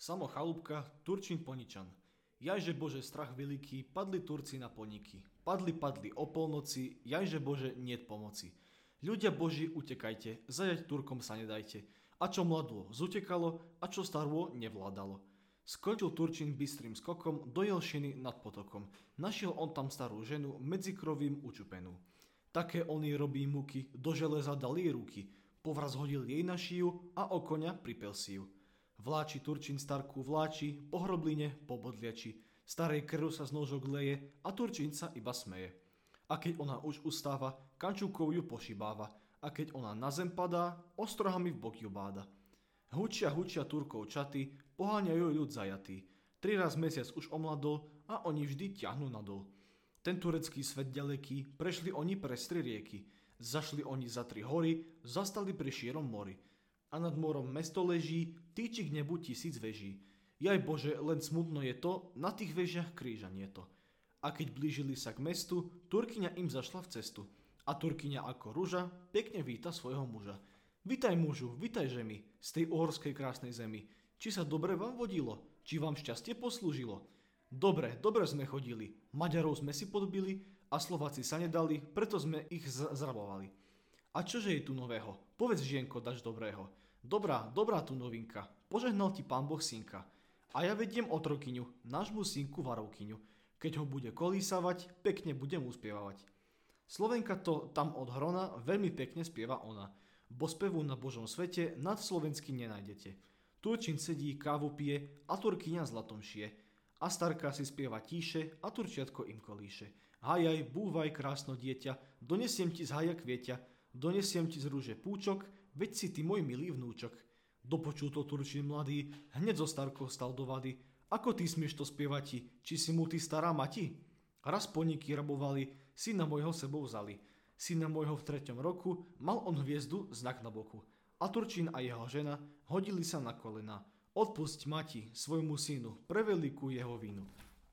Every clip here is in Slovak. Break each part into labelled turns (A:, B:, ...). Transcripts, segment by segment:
A: Samo Chalúbka, Turčín Poničan. Jajže Bože strach veľký, padli Turci na Poníky. Padli o polnoci, jajže Bože niet pomoci. Ľudia Boží, utekajte, zajať Turkom sa nedajte. A čo mladlo zutekalo, a čo starvo nevládalo. Skončil Turčín bystrým skokom do Jelšiny nad potokom. Našiel on tam starú ženu, medzi krovím učupenú. Také on jej robí muky, do železa dal jej ruky. Povraz hodil jej na šiju a o koňa pripel si ju. Vláči Turčín starku vláči, po hrobline, po bodliači. Starej krv sa z nožok leje a Turčín sa iba smeje. A keď ona už ustáva, kančúkou ju pošibáva. A keď ona na zem padá, ostrohami v bok ju báda. Hučia Turkov čaty, poháňajú ľud zajatý. 3 raz mesiac už omladol a oni vždy ťahnú nadol. Ten turecký svet ďaleký, prešli oni pre 3 rieky. Zašli oni za 3 hory, zastali pri šírom mori. A nad morom mesto leží, týči k nebu 1000 veží. Jaj Bože, len smutno je to, na tých vežiach kríža nie to. A keď blížili sa k mestu, Turkyňa im zašla v cestu. A Turkyňa ako ruža pekne víta svojho muža. Vitaj mužu, vitaj žemi, z tej uhorskej krásnej zemi. Či sa dobre vám vodilo, či vám šťastie poslúžilo? Dobre sme chodili, Maďarov sme si podbili a Slováci sa nedali, preto sme ich zrabovali. A čože je tu nového? Povedz, žienko, daš dobrého. Dobrá tu novinka, požehnal ti pán Boh synka. A ja vediem otrokyňu, nášmu synku Varovkyňu. Keď ho bude kolísavať, pekne budem uspievavať. Slovenka to tam od hrona veľmi pekne spieva ona. Bo spevu na Božom svete nad slovenský nenájdete. Turčín sedí, kávu pije a Turkyňa zlatom šije. A starka si spieva tíše a turčiatko im kolíše. Hajaj, búvaj, krásno dieťa, donesiem ti z haja kvieťa, donesiem ti z rúže púčok, veď si ty môj milý vnúčok. Dopočul to Turčín mladý, hneď zo starkou stal do vady. Ako ty smieš to spievati, či si mu ty stará mati? Raz Poníky rabovali, syna môjho sebou vzali. Syna môjho v 3. roku mal on hviezdu, znak na boku. A Turčín a jeho žena hodili sa na kolena. Odpusť mati, svojmu synu, pre veľkú jeho vinu.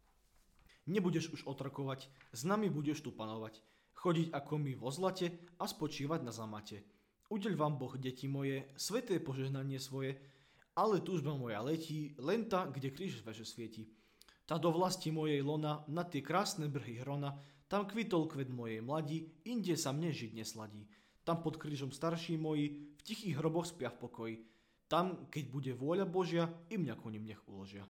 A: Nebudeš už otrokovať, s nami budeš tu panovať. Chodiť ako my vo zlate a spočívať na zamate. Udeľ vám Boh, deti moje, sveté požehnanie svoje, ale túžba moja letí, len tá, kde kríž veže svieti. Tá do vlasti mojej lona, na tie krásne brhy hrona, tam kvitol kvet mojej mladí, inde sa mne žiť nesladí. Tam pod krížom starší moji, v tichých hroboch spia v pokoji. Tam, keď bude vôľa Božia, i mňa ku nim nech uložia.